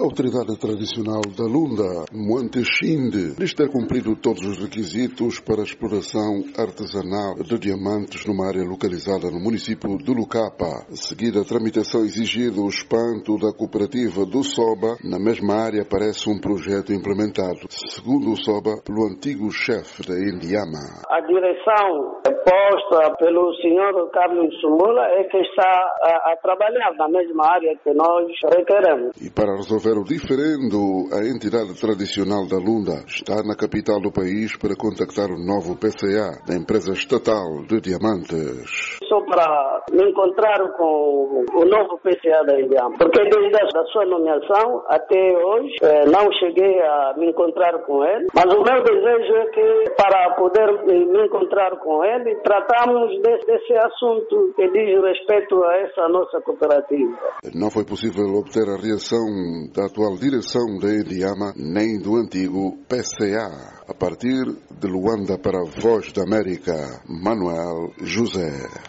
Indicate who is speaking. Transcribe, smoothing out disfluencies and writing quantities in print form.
Speaker 1: A autoridade tradicional da Lunda, Moante Xinde, diz ter cumprido todos os requisitos para a exploração artesanal de diamantes numa área localizada no município de Lucapa. Seguida a tramitação exigida, o espanto da cooperativa do Soba, na mesma área aparece um projeto implementado, segundo o Soba, pelo antigo chefe da Indiama.
Speaker 2: A direção posta pelo senhor Carlos Sumula é que está a trabalhar na mesma área que nós requeremos.
Speaker 1: E para resolver o diferendo, a entidade tradicional da Lunda está na capital do país para contactar o novo PCA da empresa estatal de diamantes.
Speaker 2: Só para me encontrar com o novo PCA da Indiama, porque desde a sua nomeação até hoje não cheguei a me encontrar com ele, mas o meu desejo é que para poder me encontrar com ele, tratamos desse assunto que diz respeito a essa nossa cooperativa.
Speaker 1: Não foi possível obter a reação da atual direção da Indiama nem do antigo PCA. A partir de Luanda para a Voz da América, Manuel José.